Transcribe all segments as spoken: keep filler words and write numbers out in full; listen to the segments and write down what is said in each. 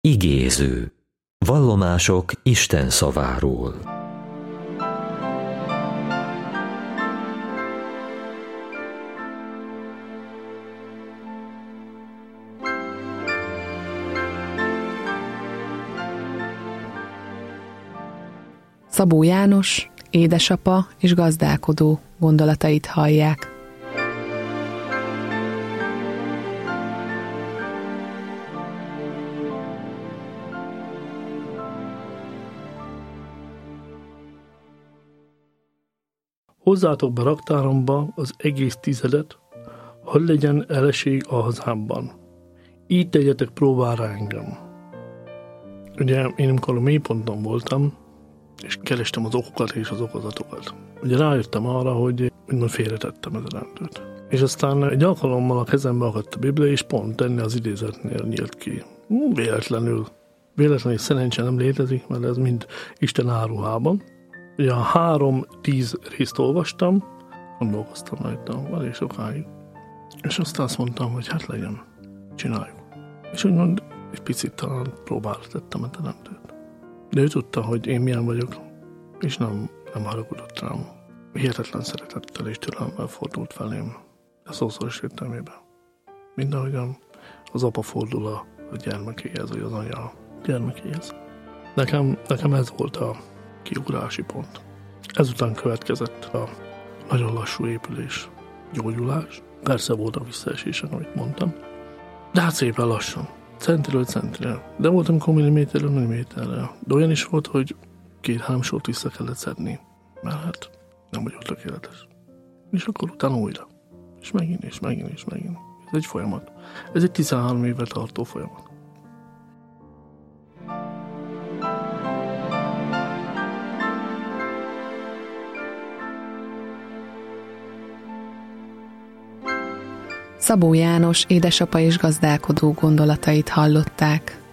Igéző. Vallomások Isten szaváról. Szabó János, édesapa és gazdálkodó gondolatait hallják. Hozzátok be raktáromba az egész tizedet, hogy legyen eleség a hazámban. Így tegyetek próbára engem. Ugye én amikor a mélyponton voltam, és kerestem az okokat és az okozatokat. Ugye rájöttem arra, hogy úgymond félretettem ezen rendőt. És aztán egy alkalommal a kezembe akadt a Biblia, és pont ennél az idézetnél nyílt ki. Véletlenül. Véletlenül szerencsé nem létezik, mert ez mind Isten áruhában. Ugye a három-tíz részt olvastam, gondolkoztam rajta, elég sokáig. És aztán azt mondtam, hogy hát legyen, csináljuk. És úgymond egy picit talán próbára tettem a teremtőt. De ő tudta, hogy én milyen vagyok, és nem, nem haragudott rám. Hihetetlen szeretettel és türelemmel fordult felém. De szószoros értelmében. Mind ahogyan az apa fordul a, a gyermekéhez, vagy az anya a gyermekéhez. Nekem, nekem ez volt a kiugrási pont. Ezután következett a nagyon lassú épülés, gyógyulás. Persze voltak visszaesések, amit mondtam. De hát szépen lassan. Centiről centire. De volt, amikor milliméterről milliméterre. De olyan is volt, hogy két-három sort vissza kellett szedni. Mert hát nem volt tökéletes. És akkor utána újra. És megint, és megint, és megint. Ez egy folyamat. Ez egy tizenhárom éve tartó folyamat. Szabó János, édesapa és gazdálkodó gondolatait hallották.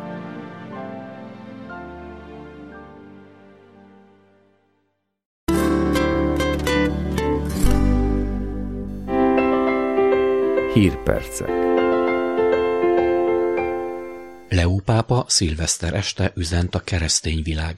Hírpercek. Leó pápa szilveszter este üzent a keresztény világ